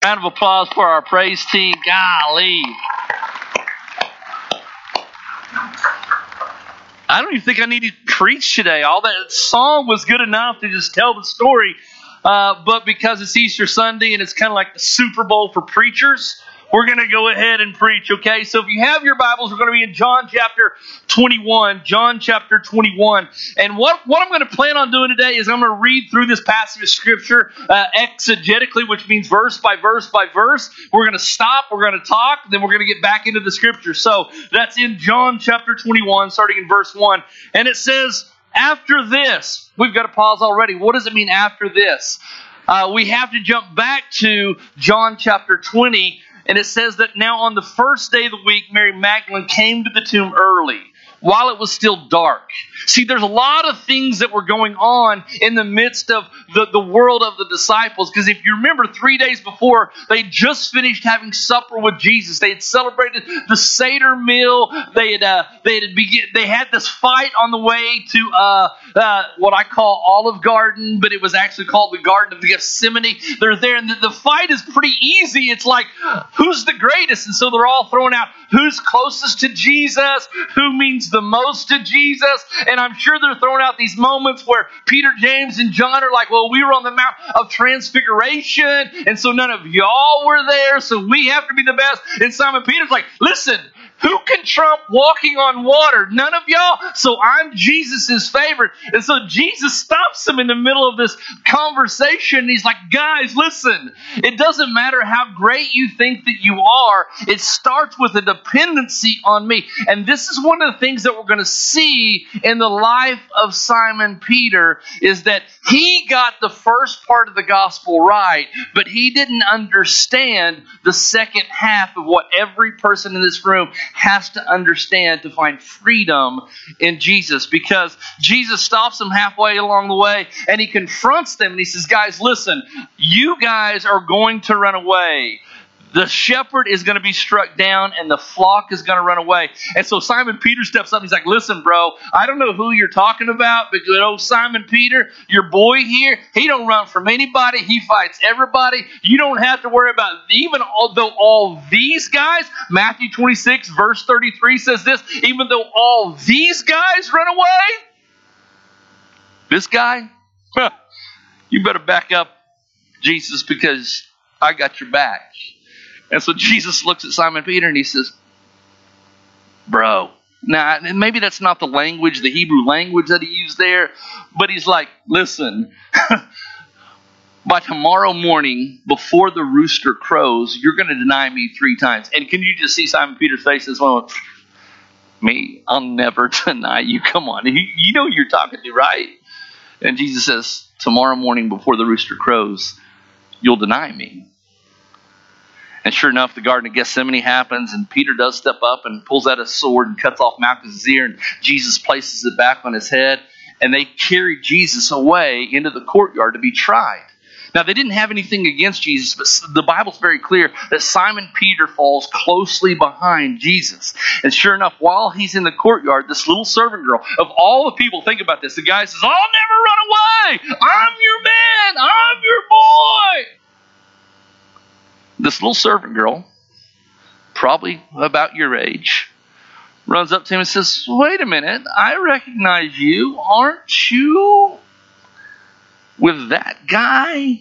Round of applause for our praise team. Golly. I don't even think I need to preach today. All that song was good enough to just tell the story. But because it's Easter Sunday and it's kind of like the Super Bowl for preachers, we're going to go ahead and preach, okay? So if you have your Bibles, we're going to be in John chapter 21. John chapter 21. And what I'm going to plan on doing today is I'm going to read through this passage of Scripture exegetically, which means verse by verse by verse. We're going to stop, we're going to talk, then we're going to get back into the Scripture. So that's in John chapter 21, starting in verse 1. And it says, after this, we've got to pause already. What does it mean after this? We have to jump back to John chapter 20. And it says that now on the first day of the week, Mary Magdalene came to the tomb early, while it was still dark. See, there's a lot of things that were going on in the midst of the world of the disciples. Because if you remember, 3 days before, they just finished having supper with Jesus. They had celebrated the Seder meal. They had this fight on the way to what I call Olive Garden, but it was actually called the Garden of Gethsemane. They're there, and the fight is pretty easy. It's like, who's the greatest? And so they're all throwing out who's closest to Jesus, who means the most to Jesus. And I'm sure they're throwing out these moments where Peter, James, and John are like, well, we were on the Mount of Transfiguration, and so none of y'all were there, so we have to be the best. And Simon Peter's like, listen, who can trump walking on water? None of y'all? So I'm Jesus' favorite. And so Jesus stops him in the middle of this conversation. He's like, guys, listen, it doesn't matter how great you think that you are. It starts with a dependency on me. And this is one of the things that we're going to see in the life of Simon Peter, is that he got the first part of the gospel right, but he didn't understand the second half of what every person in this room has to understand to find freedom in Jesus. Because Jesus stops them halfway along the way and he confronts them and he says, guys, listen, you guys are going to run away. The shepherd is going to be struck down and the flock is going to run away. And so Simon Peter steps up and he's like, listen, bro, I don't know who you're talking about, but Simon Peter, your boy here, he don't run from anybody. He fights everybody. You don't have to worry about, even although all these guys, Matthew 26 verse 33 says this, even though all these guys run away, this guy, you better back up, Jesus, because I got your back. And so Jesus looks at Simon Peter and he says, bro, now maybe that's not the language, the Hebrew language that he used there, but he's like, listen, by tomorrow morning, before the rooster crows, you're going to deny me 3 times. And can you just see Simon Peter's face as well? Me, I'll never deny you. Come on, you know who you're talking to, right? And Jesus says, tomorrow morning before the rooster crows, you'll deny me. And sure enough, the Garden of Gethsemane happens, and Peter does step up and pulls out his sword and cuts off Malchus' ear, and Jesus places it back on his head, and they carry Jesus away into the courtyard to be tried. Now, they didn't have anything against Jesus, but the Bible's very clear that Simon Peter falls closely behind Jesus. And sure enough, while he's in the courtyard, this little servant girl, of all the people, think about this, the guy says, I'll never run away! I'm your man! I'm your boy! This little servant girl, probably about your age, runs up to him and says, wait a minute, I recognize you. Aren't you with that guy?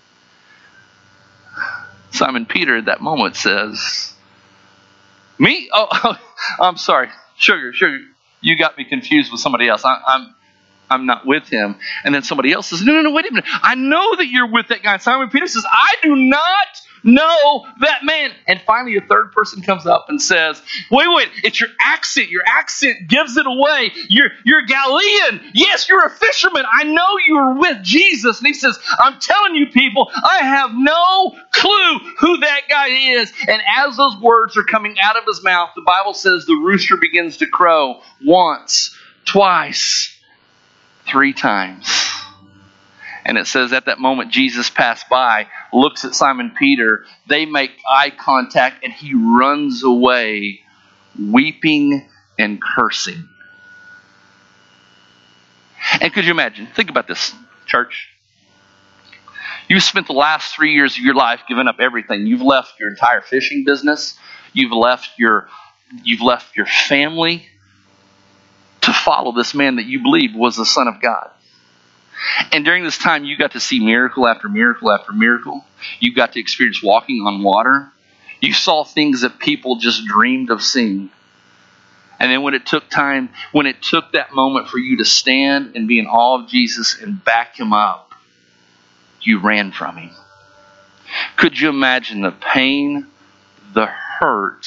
Simon Peter at that moment says, me? Oh, I'm sorry. Sugar, you got me confused with somebody else. I'm not with him. And then somebody else says, no, wait a minute. I know that you're with that guy. And Simon Peter says, I do not know that man. And finally, a third person comes up and says, wait, it's your accent. Your accent gives it away. You're Galilean. Yes, you're a fisherman. I know you were with Jesus. And he says, I'm telling you people, I have no clue who that guy is. And as those words are coming out of his mouth, the Bible says the rooster begins to crow once, twice, 3 times. And it says at that moment Jesus passed by, looks at Simon Peter, they make eye contact, and he runs away weeping and cursing. And could you imagine? Think about this, church. You've spent the last 3 years of your life giving up everything. You've left your entire fishing business. You've left your family to follow this man that you believed was the Son of God. And during this time, you got to see miracle after miracle after miracle. You got to experience walking on water. You saw things that people just dreamed of seeing. And then when it took that moment for you to stand and be in awe of Jesus and back him up, you ran from him. Could you imagine the pain, the hurt,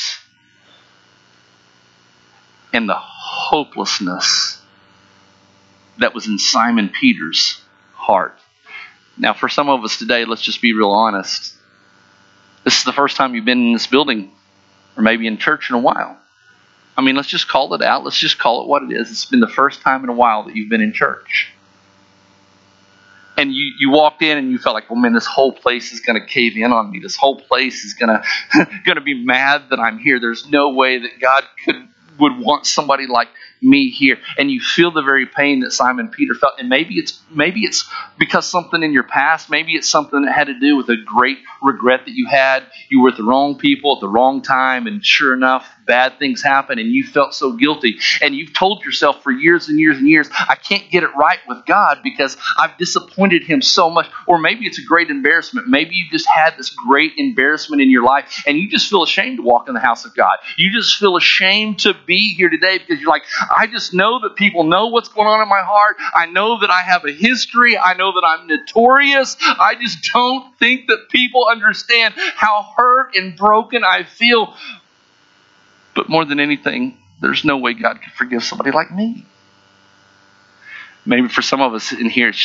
and the hopelessness that was in Simon Peter's heart? Now, for some of us today, let's just be real honest. This is the first time you've been in this building or maybe in church in a while. I mean, let's just call it out. Let's just call it what it is. It's been the first time in a while that you've been in church. And you walked in and you felt like, well, man, this whole place is going to cave in on me. This whole place is going to be mad that I'm here. There's no way that God would want somebody like me here. And you feel the very pain that Simon Peter felt. And maybe it's because something in your past. Maybe it's something that had to do with a great regret that you had. You were with the wrong people at the wrong time, and sure enough, bad things happen, and you felt so guilty. And you've told yourself for years and years and years, I can't get it right with God because I've disappointed him so much. Or maybe it's a great embarrassment. Maybe you just had this great embarrassment in your life, and you just feel ashamed to walk in the house of God. You just feel ashamed to be here today because you're like, I just know that people know what's going on in my heart. I know that I have a history. I know that I'm notorious. I just don't think that people understand how hurt and broken I feel. But more than anything, there's no way God could forgive somebody like me. Maybe for some of us in here, it's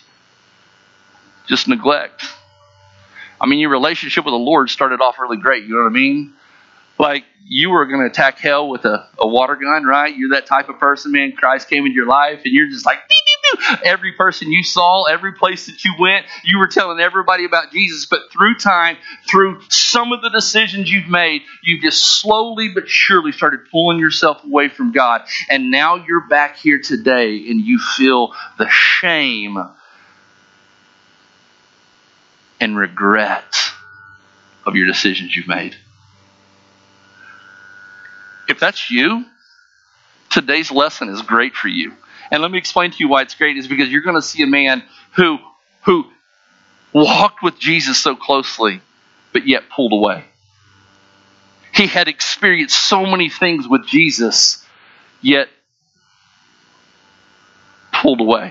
just neglect. I mean, your relationship with the Lord started off really great. You know what I mean? Like, you were going to attack hell with a water gun, right? You're that type of person, man. Christ came into your life, and you're just like, beep, beep, beep. Every person you saw, every place that you went, you were telling everybody about Jesus. But through time, through some of the decisions you've made, you just slowly but surely started pulling yourself away from God. And now you're back here today, and you feel the shame and regret of your decisions you've made. If that's you, today's lesson is great for you. And let me explain to you why it's great. Is because you're going to see a man who walked with Jesus so closely, but yet pulled away. He had experienced so many things with Jesus, yet pulled away.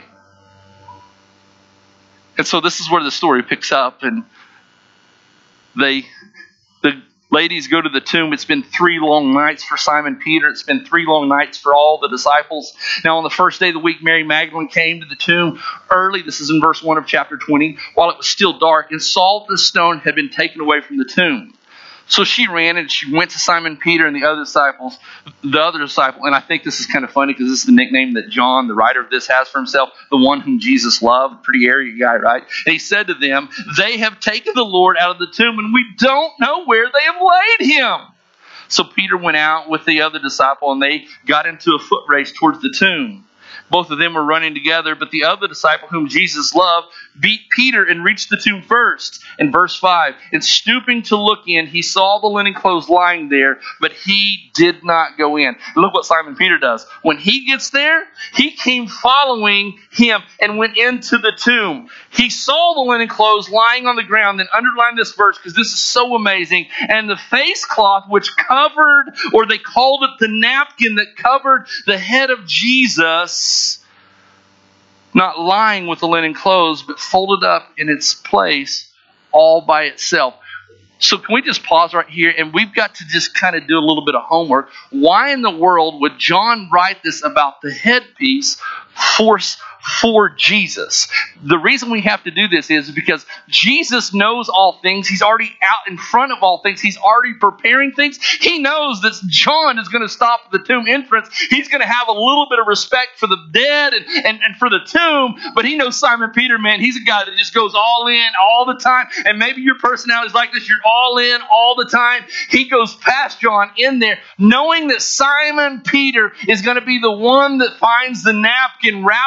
And so this is where the story picks up, and the ladies go to the tomb. It's been 3 long nights for Simon Peter. It's been 3 long nights for all the disciples. Now on the first day of the week, Mary Magdalene came to the tomb early. This is in verse 1 of chapter 20, while it was still dark, and saw that the stone had been taken away from the tomb. So she ran and she went to Simon Peter and the other disciple. And I think this is kind of funny because this is the nickname that John, the writer of this, has for himself, the one whom Jesus loved. Pretty arrogant guy, right? And he said to them, they have taken the Lord out of the tomb, and we don't know where they have laid him. So Peter went out with the other disciple, and they got into a foot race towards the tomb. Both of them were running together, but the other disciple whom Jesus loved beat Peter and reached the tomb first. In verse 5, and stooping to look in, he saw the linen clothes lying there, but he did not go in. Look what Simon Peter does. When he gets there, he came following him and went into the tomb. He saw the linen clothes lying on the ground. Then underline this verse because this is so amazing. And the face cloth which covered, or they called it the napkin that covered the head of Jesus, not lying with the linen clothes, but folded up in its place all by itself. So can we just pause right here? And we've got to just kind of do a little bit of homework. Why in the world would John write this about the headpiece for Jesus? The reason we have to do this is because Jesus knows all things. He's already out in front of all things. He's already preparing things. He knows that John is going to stop at the tomb entrance. He's going to have a little bit of respect for the dead and for the tomb. But he knows Simon Peter, man, he's a guy that just goes all in all the time. And maybe your personality is like this. You're all in all the time. He goes past John in there, knowing that Simon Peter is going to be the one that finds the napkin wrapped up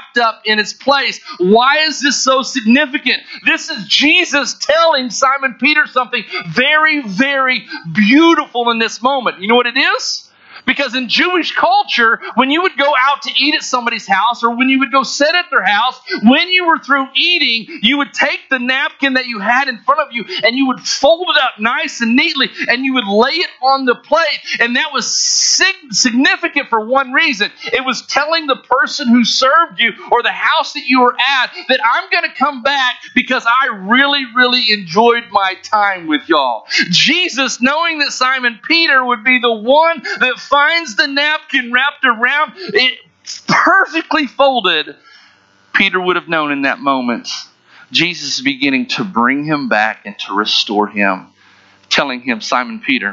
in its place. Why is this so significant? This is Jesus telling Simon Peter something very, very beautiful in this moment. You know what it is? Because in Jewish culture, when you would go out to eat at somebody's house or when you would go sit at their house, when you were through eating, you would take the napkin that you had in front of you and you would fold it up nice and neatly and you would lay it on the plate. And that was significant for one reason. It was telling the person who served you or the house that you were at that I'm going to come back because I really, really enjoyed my time with y'all. Jesus, knowing that Simon Peter would be the one that finds the napkin wrapped around it, perfectly folded, Peter would have known in that moment Jesus is beginning to bring him back and to restore him, telling him, Simon Peter,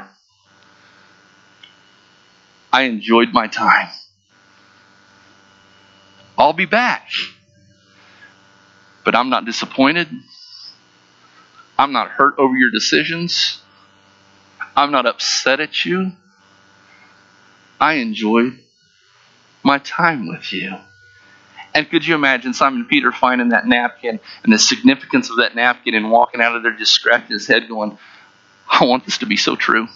I enjoyed my time. I'll be back. But I'm not disappointed. I'm not hurt over your decisions. I'm not upset at you. I enjoyed my time with you. And could you imagine Simon Peter finding that napkin and the significance of that napkin and walking out of there just scratching his head going, I want this to be so true.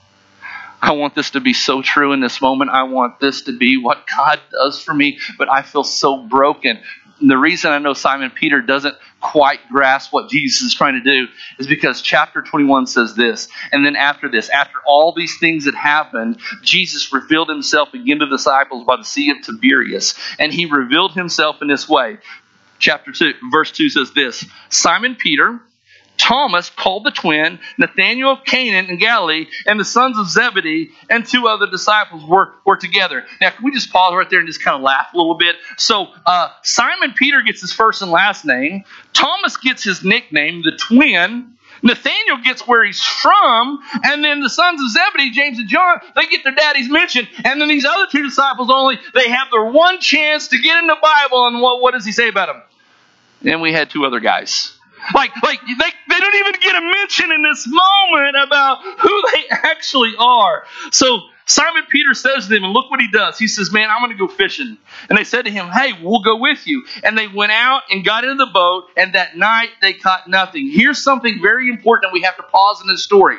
I want this to be so true in this moment. I want this to be what God does for me, but I feel so broken. And the reason I know Simon Peter doesn't quite grasp what Jesus is trying to do is because chapter 21 says this. And then after this, after all these things that happened, Jesus revealed himself again to the disciples by the Sea of Tiberias. And he revealed himself in this way. Chapter 2, verse 2 says this. Simon Peter, Thomas, called the twin, Nathanael of Canaan in Galilee, and the sons of Zebedee, and two other disciples were together. Now, can we just pause right there and just kind of laugh a little bit? So, Simon Peter gets his first and last name. Thomas gets his nickname, the twin. Nathanael gets where he's from. And then the sons of Zebedee, James and John, they get their daddy's mention. And then these other two disciples only, they have their one chance to get in the Bible. And what does he say about them? And we had two other guys. Like they don't even get a mention in this moment about who they actually are. So Simon Peter says to them, and look what he does. He says, man, I'm going to go fishing. And they said to him, hey, we'll go with you. And they went out and got into the boat, and that night they caught nothing. Here's something very important that we have to pause in this story.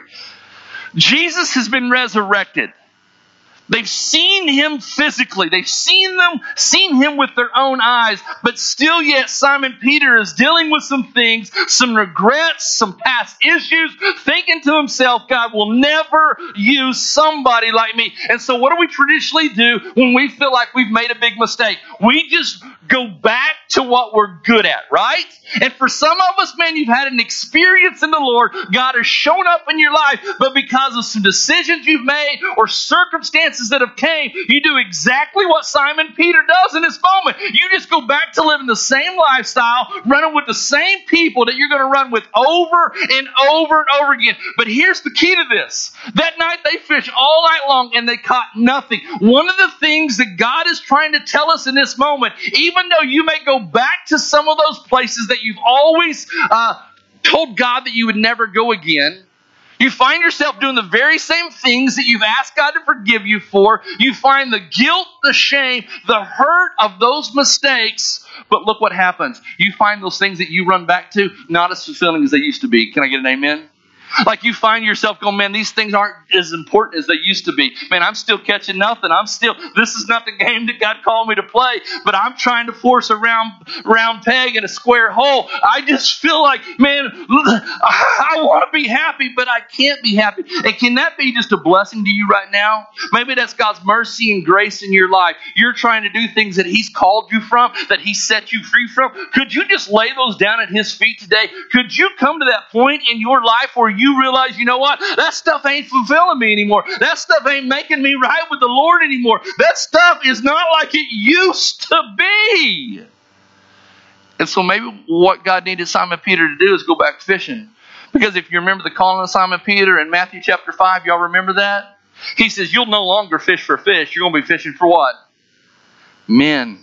Jesus has been resurrected. They've seen him physically. They've seen him with their own eyes. But still yet Simon Peter is dealing with some things, some regrets, some past issues, thinking to himself, God will never use somebody like me. And so what do we traditionally do when we feel like we've made a big mistake? We just go back to what we're good at, right? And for some of us, man, you've had an experience in the Lord. God has shown up in your life, but because of some decisions you've made or circumstances that have came, you do exactly what Simon Peter does in this moment. You just go back to living the same lifestyle, running with the same people that you're going to run with over and over and over again. But here's the key to this. That night they fished all night long and they caught nothing. One of the things that God is trying to tell us in this moment, even though you may go back to some of those places that you've always told God that you would never go again, you find yourself doing the very same things that you've asked God to forgive you for. You find the guilt, the shame, the hurt of those mistakes. But look what happens. You find those things that you run back to not as fulfilling as they used to be. Can I get an amen? Like you find yourself going, man, these things aren't as important as they used to be. Man, I'm still catching nothing. This is not the game that God called me to play, but I'm trying to force a round peg in a square hole. I just feel like, man, I want to be happy, but I can't be happy. And can that be just a blessing to you right now? Maybe that's God's mercy and grace in your life. You're trying to do things that He's called you from, that He set you free from. Could you just lay those down at His feet today? Could you come to that point in your life where you realize, you know what? That stuff ain't fulfilling me anymore. That stuff ain't making me right with the Lord anymore. That stuff is not like it used to be. And so maybe what God needed Simon Peter to do is go back fishing. Because if you remember the calling of Simon Peter in Matthew chapter 5, y'all remember that? He says, you'll no longer fish for fish. You're going to be fishing for what? Men.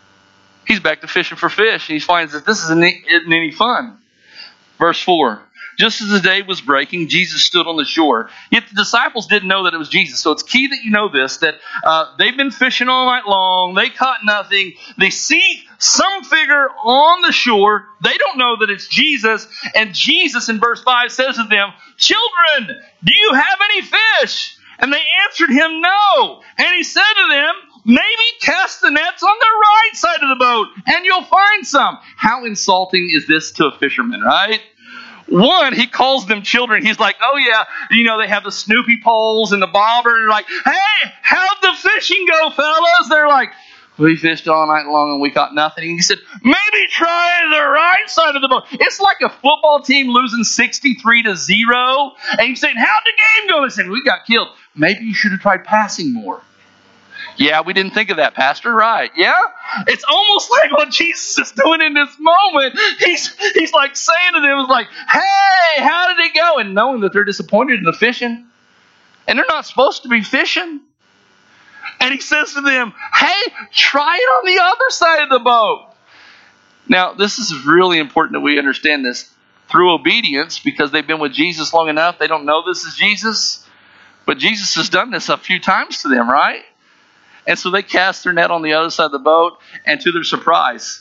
He's back to fishing for fish. And he finds that this isn't any fun. Verse 4. Just as the day was breaking, Jesus stood on the shore. Yet the disciples didn't know that it was Jesus. So it's key that you know this, that they've been fishing all night long. They caught nothing. They see some figure on the shore. They don't know that it's Jesus. And Jesus in verse 5 says to them, "Children, do you have any fish?" And they answered him, "No." And he said to them, "Maybe cast the nets on the right side of the boat, and you'll find some." How insulting is this to a fisherman, right? One, he calls them children. He's like, "Oh yeah, they have the Snoopy poles and the bobber." And they're like, "Hey, how'd the fishing go, fellas?" They're like, "We fished all night long and we caught nothing." And he said, "Maybe try the right side of the boat." It's like a football team losing 63-0. And he's saying, "How'd the game go?" They said, "We got killed." "Maybe you should have tried passing more." "Yeah, we didn't think of that, Pastor." "Right, yeah?" It's almost like what Jesus is doing in this moment. He's like saying to them, like, "Hey, how did it go?" And knowing that they're disappointed in the fishing. And they're not supposed to be fishing. And he says to them, "Hey, try it on the other side of the boat." Now, this is really important that we understand this through obedience, because they've been with Jesus long enough. They don't know this is Jesus. But Jesus has done this a few times to them, right? And so they cast their net on the other side of the boat, and to their surprise,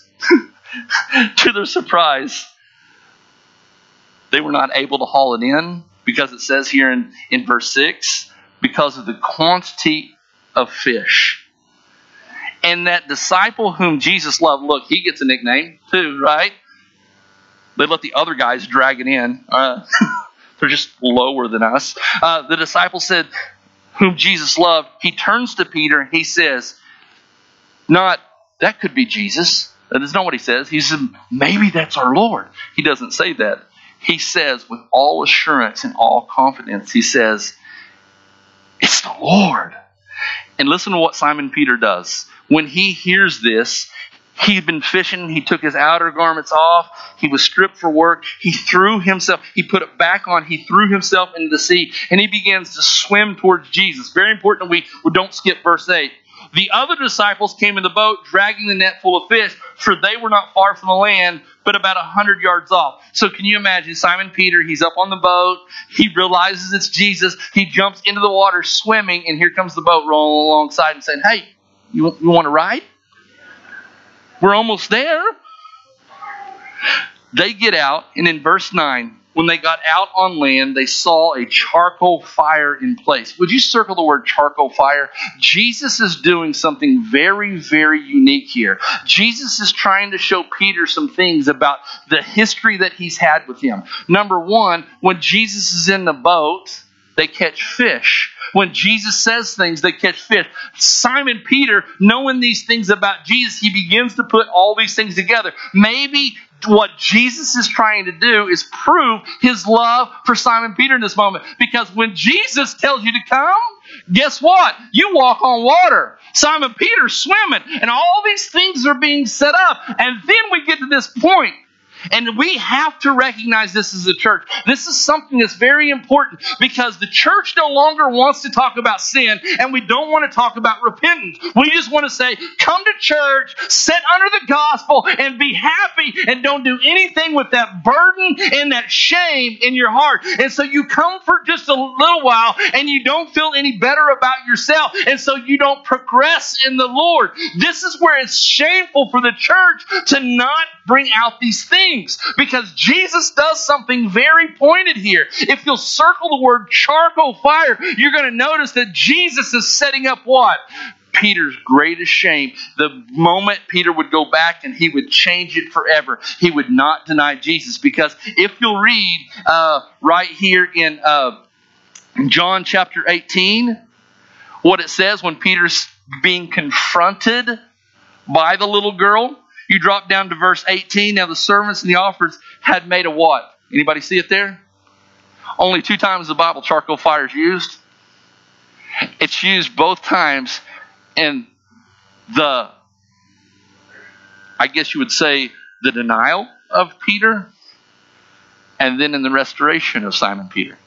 they were not able to haul it in, because it says here in verse 6, because of the quantity of fish. And that disciple whom Jesus loved, look, he gets a nickname too, right? They let the other guys drag it in. They're just lower than us. The disciple said, whom Jesus loved, he turns to Peter. He says, not, "That could be Jesus." That is not what he says. He said, "Maybe that's our Lord." He doesn't say that. He says, with all assurance and all confidence, he says, "It's the Lord." And listen to what Simon Peter does. When he hears this, he'd been fishing. He took his outer garments off. He was stripped for work. He put it back on. He threw himself into the sea, and he begins to swim towards Jesus. Very important we don't skip verse 8. The other disciples came in the boat, dragging the net full of fish, for they were not far from the land, but about 100 yards off. So can you imagine Simon Peter? He's up on the boat. He realizes it's Jesus. He jumps into the water swimming, and here comes the boat rolling alongside and saying, "Hey, you want to ride? We're almost there." They get out, and in verse 9, when they got out on land, they saw a charcoal fire in place. Would you circle the word charcoal fire? Jesus is doing something very, very unique here. Jesus is trying to show Peter some things about the history that he's had with him. Number one, when Jesus is in the boat, they catch fish. When Jesus says things, they catch fish. Simon Peter, knowing these things about Jesus, he begins to put all these things together. Maybe what Jesus is trying to do is prove his love for Simon Peter in this moment. Because when Jesus tells you to come, guess what? You walk on water. Simon Peter's swimming, and all these things are being set up. And then we get to this point. And we have to recognize this as a church. This is something that's very important, because the church no longer wants to talk about sin, and we don't want to talk about repentance. We just want to say, come to church, sit under the gospel, and be happy, and don't do anything with that burden and that shame in your heart. And so you come for just a little while, and you don't feel any better about yourself, and so you don't progress in the Lord. This is where it's shameful for the church to not bring out these things, because Jesus does something very pointed here. If you'll circle the word charcoal fire, you're going to notice that Jesus is setting up what? Peter's greatest shame. The moment Peter would go back and he would change it forever, he would not deny Jesus. Because if you'll read right here in John chapter 18, what it says when Peter's being confronted by the little girl, you drop down to verse 18. Now the servants and the offers had made a what? Anybody see it there? Only 2 times in the Bible charcoal fire is used. It's used both times in the, I guess you would say, the denial of Peter, and then in the restoration of Simon Peter.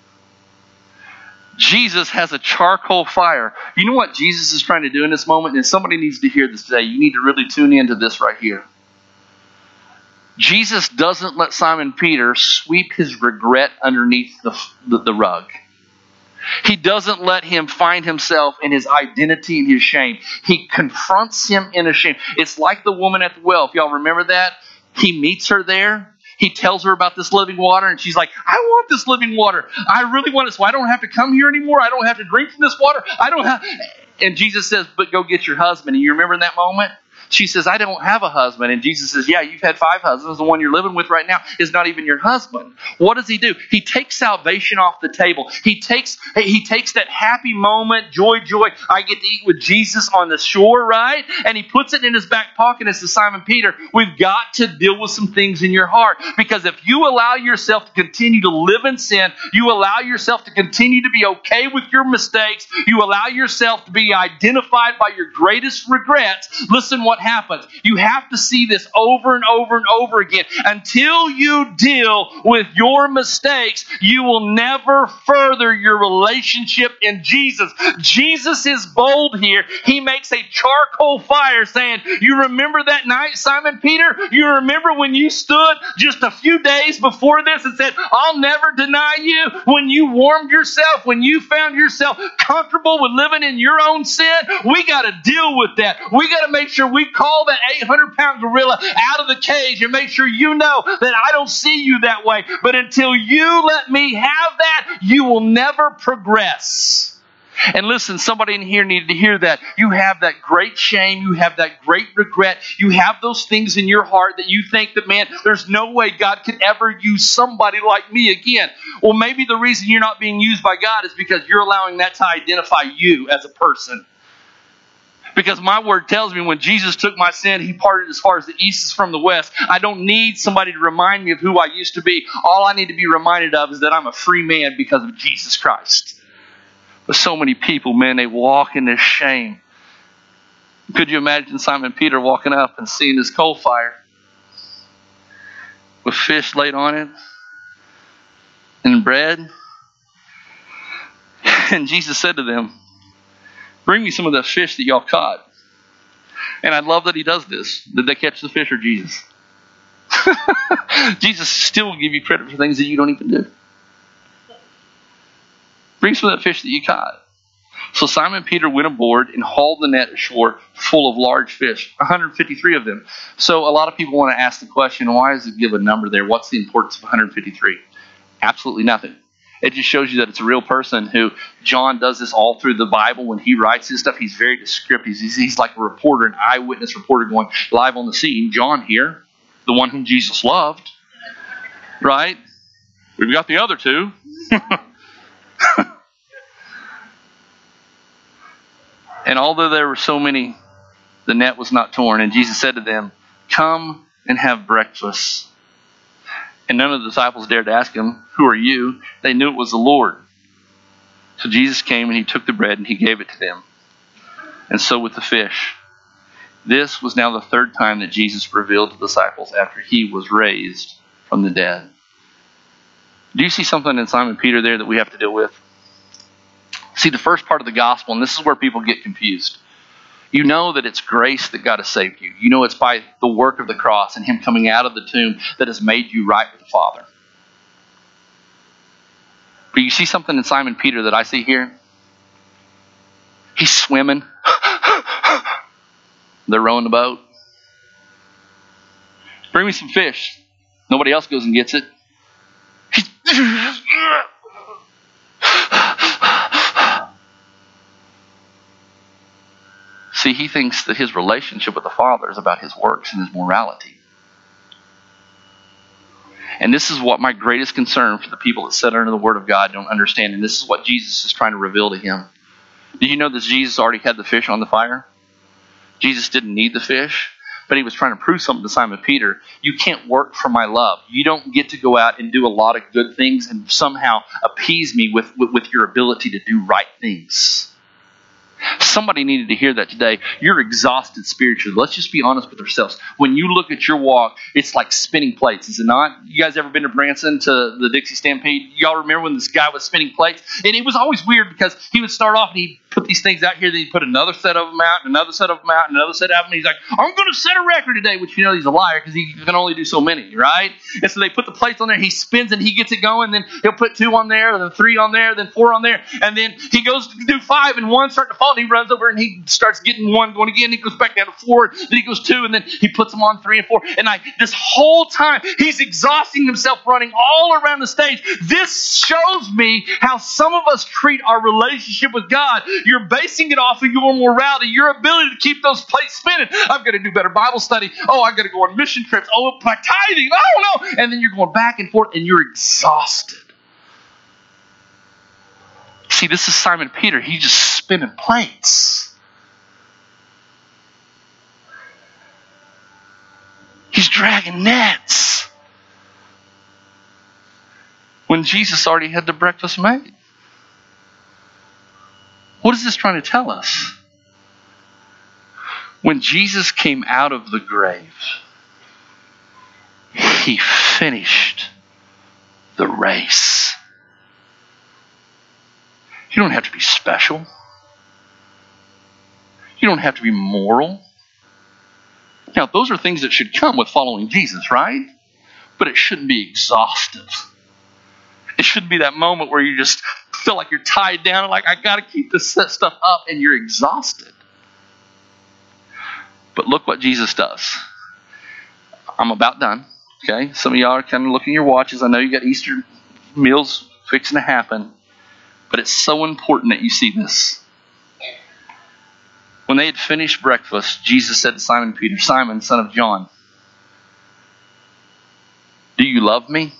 Jesus has a charcoal fire. You know what Jesus is trying to do in this moment? And somebody needs to hear this today. You need to really tune into this right here. Jesus doesn't let Simon Peter sweep his regret underneath the rug. He doesn't let him find himself in his identity and his shame. He confronts him in his shame. It's like the woman at the well. If y'all remember that, he meets her there. He tells her about this living water, and she's like, I want this living water. I really want it, so I don't have to come here anymore. I don't have to drink from this water. And Jesus says, but go get your husband. And you remember in that moment? She says, I don't have a husband. And Jesus says, yeah, you've had 5 husbands. The one you're living with right now is not even your husband. What does he do? He takes salvation off the table. He takes that happy moment, joy, I get to eat with Jesus on the shore, right? And he puts it in his back pocket and says, Simon Peter, we've got to deal with some things in your heart. Because if you allow yourself to continue to live in sin, you allow yourself to continue to be okay with your mistakes, you allow yourself to be identified by your greatest regrets, listen what happens. You have to see this over and over and over again. Until you deal with your mistakes, you will never further your relationship in Jesus. Jesus is bold here. He makes a charcoal fire saying, you remember that night, Simon Peter? You remember when you stood just a few days before this and said, I'll never deny you? When you warmed yourself, when you found yourself comfortable with living in your own sin, we got to deal with that. We got to make sure we call that 800-pound gorilla out of the cage and make sure you know that I don't see you that way. But until you let me have that, you will never progress. And listen, somebody in here needed to hear that. You have that great shame. You have that great regret. You have those things in your heart that you think that, man, there's no way God could ever use somebody like me again. Well, maybe the reason you're not being used by God is because you're allowing that to identify you as a person. Because my word tells me when Jesus took my sin, he parted as far as the east is from the west. I don't need somebody to remind me of who I used to be. All I need to be reminded of is that I'm a free man because of Jesus Christ. But so many people, man, they walk in this shame. Could you imagine Simon Peter walking up and seeing this coal fire with fish laid on it and bread? And Jesus said to them, bring me some of the fish that y'all caught. And I love that he does this. Did they catch the fish or Jesus? Jesus still will give you credit for things that you don't even do. Bring some of that fish that you caught. So Simon Peter went aboard and hauled the net ashore full of large fish, 153 of them. So a lot of people want to ask the question, why does it give a number there? What's the importance of 153? Absolutely nothing. It just shows you that it's a real person who, John does this all through the Bible. When he writes his stuff, he's very descriptive. He's like a reporter, an eyewitness reporter going live on the scene. John here, the one whom Jesus loved, right? We've got the other two. And although there were so many, the net was not torn. And Jesus said to them, come and have breakfast. And none of the disciples dared to ask him, who are you? They knew it was the Lord. So Jesus came and he took the bread and he gave it to them. And so with the fish. This was now the 3rd time that Jesus revealed to the disciples after he was raised from the dead. Do you see something in Simon Peter there that we have to deal with? See, the first part of the gospel, and this is where people get confused. You know that it's grace that God has saved you. You know it's by the work of the cross and him coming out of the tomb that has made you right with the Father. But you see something in Simon Peter that I see here? He's swimming. They're rowing the boat. Bring me some fish. Nobody else goes and gets it. See, he thinks that his relationship with the Father is about his works and his morality. And this is what my greatest concern for the people that sit under the Word of God don't understand. And this is what Jesus is trying to reveal to him. Did you know that Jesus already had the fish on the fire? Jesus didn't need the fish, but he was trying to prove something to Simon Peter. You can't work for my love. You don't get to go out and do a lot of good things and somehow appease me with your ability to do right things. Somebody needed to hear that today. You're exhausted spiritually. Let's just be honest with ourselves. When you look at your walk, it's like spinning plates, is it not? You guys ever been to Branson to the Dixie Stampede? Y'all remember when this guy was spinning plates? And it was always weird because he would start off and put these things out here. Then he put another set of them out, and another set of them out, and another set of them. He's like, I'm going to set a record today, which he's a liar because he can only do so many, right? And so they put the plates on there. He spins and he gets it going. Then he'll put 2 on there, then 3 on there, then 4 on there. And then he goes to do 5 and 1 starting to fall. And he runs over and he starts getting 1 going again. He goes back down to 4. Then he goes 2 and then he puts them on 3 and 4. And this whole time he's exhausting himself running all around the stage. This shows me how some of us treat our relationship with God. You're basing it off of your morality, your ability to keep those plates spinning. I've got to do better Bible study. Oh, I've got to go on mission trips. Oh, my tithing. Oh, no. And then you're going back and forth and you're exhausted. See, this is Simon Peter. He's just spinning plates. He's dragging nets. When Jesus already had the breakfast made. What is this trying to tell us? When Jesus came out of the grave, he finished the race. You don't have to be special. You don't have to be moral. Now, those are things that should come with following Jesus, right? But it shouldn't be exhaustive. It shouldn't be that moment where you just feel like you're tied down and like, I got to keep this stuff up, and you're exhausted. But look what Jesus does. I'm about done. Okay? Some of y'all are kind of looking at your watches. I know you got Easter meals fixing to happen. But it's so important that you see this. When they had finished breakfast, Jesus said to Simon Peter, Simon, son of John, do you love me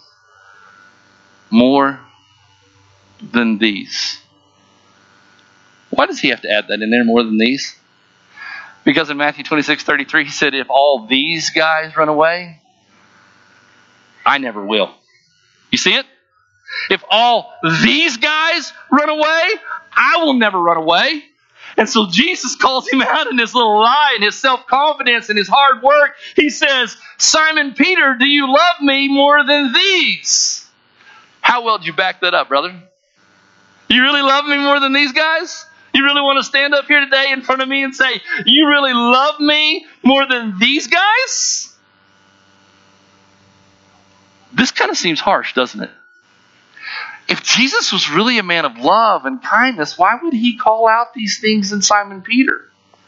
more than these? Why does he have to add that in there, more than these? Because in Matthew 26:33, he said, if all these guys run away, I never will. You see it? If all these guys run away, I will never run away. And so Jesus calls him out in his little lie and his self-confidence and his hard work. He says, Simon Peter, do you love me more than these? How well did you back that up, brother? You really love me more than these guys? You really want to stand up here today in front of me and say, you really love me more than these guys? This kind of seems harsh, doesn't it? If Jesus was really a man of love and kindness, why would he call out these things in Simon Peter?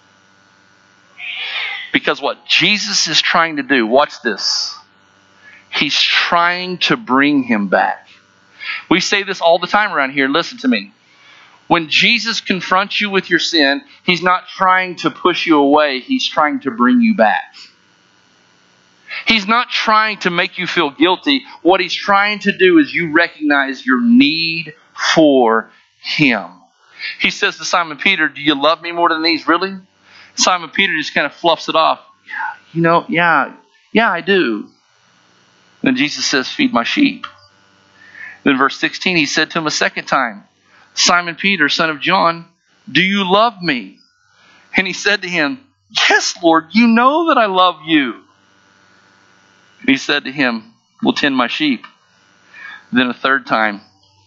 Because what Jesus is trying to do, watch this. He's trying to bring him back. We say this all the time around here. Listen to me. When Jesus confronts you with your sin, he's not trying to push you away. He's trying to bring you back. He's not trying to make you feel guilty. What he's trying to do is you recognize your need for him. He says to Simon Peter, do you love me more than these? Really? Simon Peter just kind of fluffs it off. Yeah, I do. Then Jesus says, feed my sheep. Then verse 16, he said to him a second time, Simon Peter, son of John, do you love me? And he said to him, yes, Lord, you know that I love you. And he said to him, well, tend my sheep. Then a third time,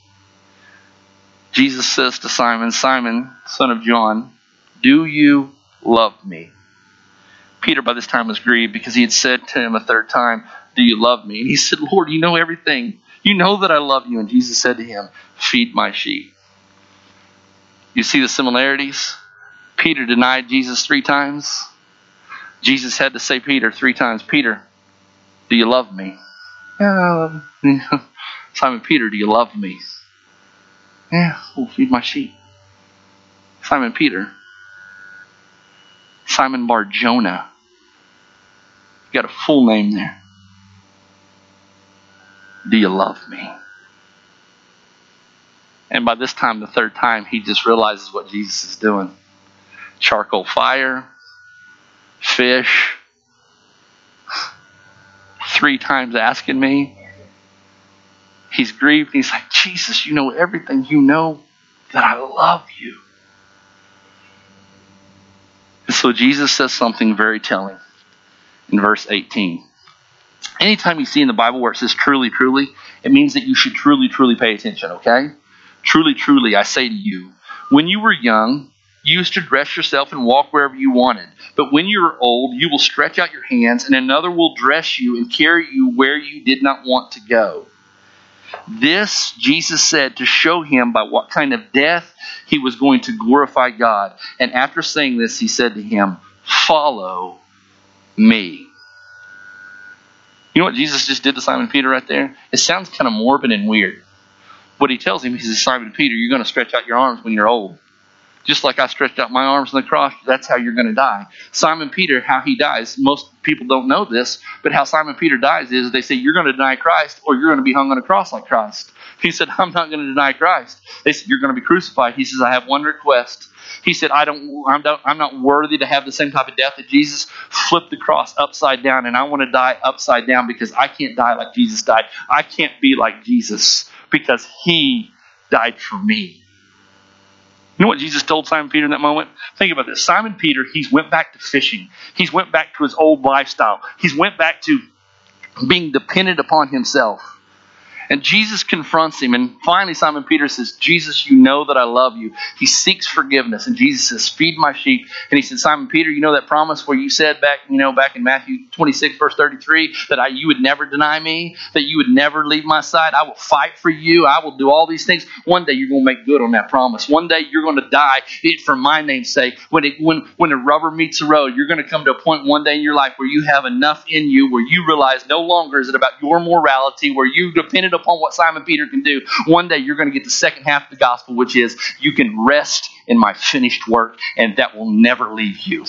Jesus says to Simon, Simon, son of John, do you love me? Peter by this time was grieved because he had said to him a third time, do you love me? And he said, Lord, you know everything. You know that I love you. And Jesus said to him, feed my sheep. You see the similarities? Peter denied Jesus 3 times. Jesus had to say Peter 3 times, Peter, do you love me? Yeah. Simon Peter, do you love me? Yeah, well, feed my sheep. Simon Peter. Simon Bar-Jonah. You got a full name there. Do you love me? And by this time, the third time, he just realizes what Jesus is doing. Charcoal fire, fish, 3 times asking me. He's grieved. He's like, Jesus, you know everything. You know that I love you. And so Jesus says something very telling in verse 18. Anytime you see in the Bible where it says truly, truly, it means that you should truly, truly pay attention, okay? Truly, truly, I say to you, When you were young, you used to dress yourself and walk wherever you wanted. But when you are old, you will stretch out your hands, and another will dress you and carry you where you did not want to go. This Jesus said to show him by what kind of death he was going to glorify God. And after saying this, he said to him, "Follow me." You know what Jesus just did to Simon Peter right there? It sounds kind of morbid and weird. What he tells him, he says, "Simon Peter, you're going to stretch out your arms when you're old. Just like I stretched out my arms on the cross, that's how you're going to die." Simon Peter, how he dies, most people don't know this, but how Simon Peter dies is they say, "You're going to deny Christ or you're going to be hung on a cross like Christ." He said, "I'm not going to deny Christ." They said, "You're going to be crucified." He says, "I have one request." He said, I'm not worthy to have the same type of death that Jesus. Flipped the cross upside down, and I want to die upside down because I can't die like Jesus died. I can't be like Jesus because he died for me. You know what Jesus told Simon Peter in that moment? Think about this. Simon Peter, he's went back to fishing. He's went back to his old lifestyle. He's went back to being dependent upon himself. And Jesus confronts him. And finally Simon Peter says, "Jesus, you know that I love you." He seeks forgiveness. And Jesus says, "Feed my sheep." And he said, "Simon Peter, you know that promise where you said back in Matthew 26, verse 33, that you would never deny me, that you would never leave my side. I will fight for you. I will do all these things. One day you're going to make good on that promise. One day you're going to die for my name's sake. When the rubber meets the road, you're going to come to a point one day in your life where you have enough in you, where you realize no longer is it about your morality, where you depended upon what Simon Peter can do. One day you're going to get the second half of the gospel, which is you can rest in my finished work, and that will never leave you."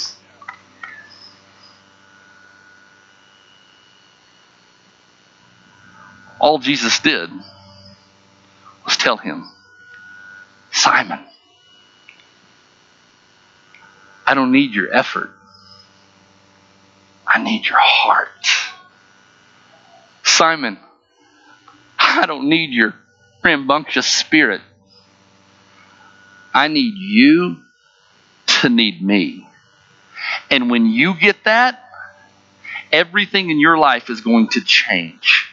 All Jesus did was tell him, "Simon, I don't need your effort. I need your heart. Simon, I don't need your rambunctious spirit. I need you to need me. And when you get that, everything in your life is going to change.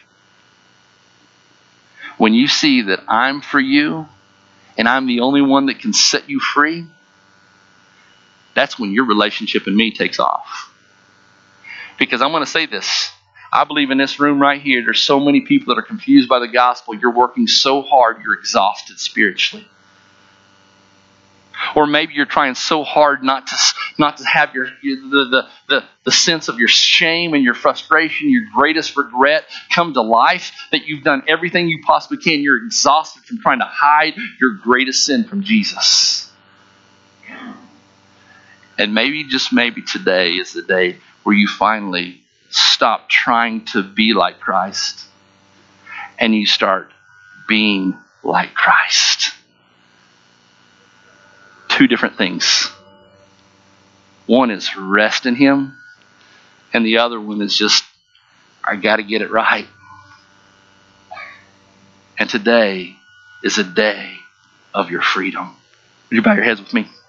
When you see that I'm for you and I'm the only one that can set you free, that's when your relationship in me takes off." Because I'm going to say this. I believe in this room right here, there's so many people that are confused by the gospel. You're working so hard, you're exhausted spiritually. Or maybe you're trying so hard not to have the sense of your shame and your frustration, your greatest regret come to life, that you've done everything you possibly can. You're exhausted from trying to hide your greatest sin from Jesus. And maybe, just maybe, today is the day where you finally stop trying to be like Christ and you start being like Christ. Two different things. One is rest in him, and the other one is just, I got to get it right. And today is a day of your freedom. Would you bow your heads with me?